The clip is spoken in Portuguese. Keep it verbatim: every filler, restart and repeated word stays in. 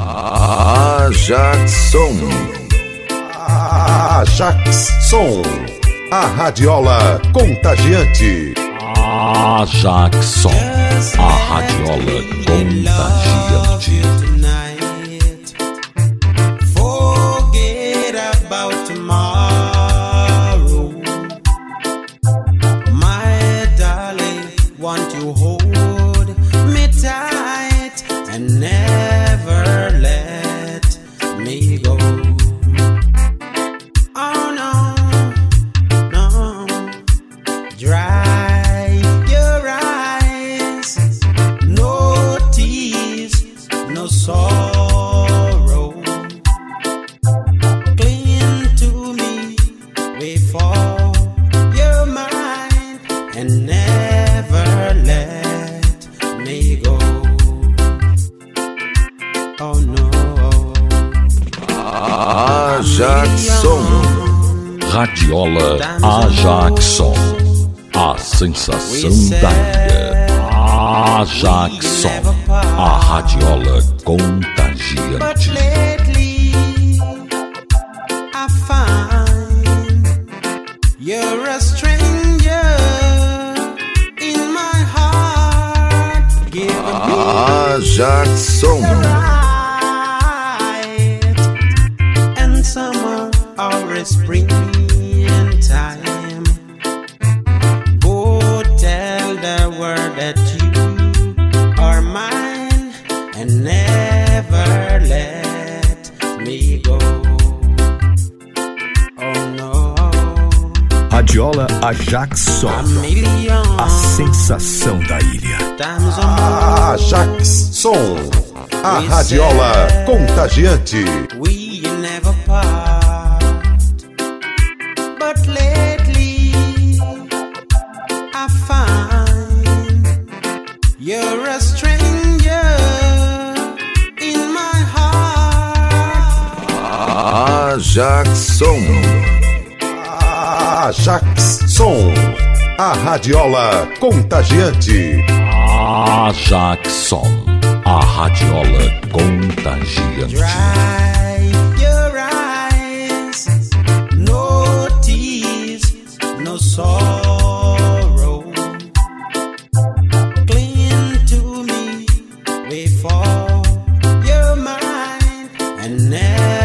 Ajaxson. Ajaxson. A radiola contagiante. Ajaxson. A radiola contagiante. Forget about tomorrow. My darling, want you hold me tight and never let me go. Oh no, no, dry your eyes, no tears, no sorrow. Cling to me, wait for your mind and never let me go. Oh no. Ajaxson. Radiola Ajaxson. A sensação da ilha. Ajaxson. A radiola But contagiante. lately I find you're a stranger in my heart. Give me Ajaxson. right and summer or a spring time. Go tell the world that you are mine and never let me go. Oh no. Radiola Ajaxson. A million A sensação da ilha. times or more. Ajaxson. A radiola contagiante. We never part. But lately I find you're a stranger in my heart. Ajaxson. Ajaxson. A radiola contagiante. Ajaxson. A radiola contagiante. Dry your eyes, no tears, no sorrow. Cling to me, wait for your mind and never